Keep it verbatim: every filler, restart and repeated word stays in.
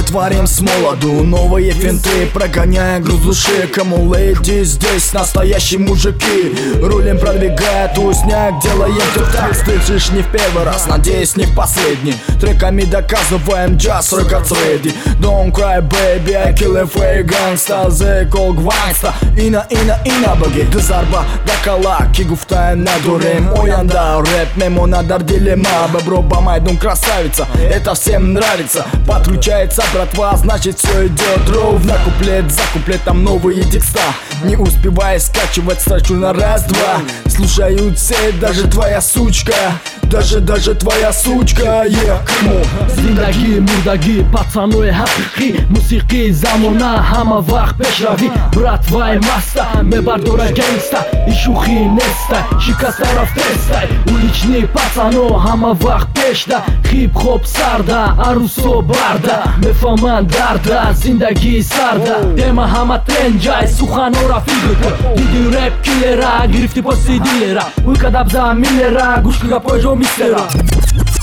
творим с молоду новые финты, прогоняя груз души. Кому леди здесь настоящие мужики, рулем продвигая тусняк, делаем все так. Слышишь, не в первый раз, надеюсь, не в последний. Треками доказываем just records ready. Don't cry baby, I kill a fake gangsta. They call gangsta. Ина, ина, ина bagi. Dızarba dakala ki гуфтаем на дурем. Оянда рэп, мемо надар дилемма. Бобро бамайдун красавица, это всем нравится. Подключается братва, значит все идет ровно. Куплет за куплетом новые текста. Не успевая скачивать, строчу на раз-два. Слушают все, даже твоя сучка. Даже, даже твоя сучка, yeah, come on. Зиндаги, мурдаги, пацанои ҳақиқӣ. Мусиқии замона ҳама вақт пешравӣ. Братваи маста, мебардора гангста. И шухӣ нестай, шикаста рафтестай. Улични пацано ҳама вақт пешда. Хип-хоп сарда, арусо барда. Мефаҳманд дарда, зиндагии сарда. Тема ҳама тренҷай, суханора фигр. Диди рэп киллера, гирифти поси дилера. Уйкадабза миллера, гӯш кига пойҷо мистера.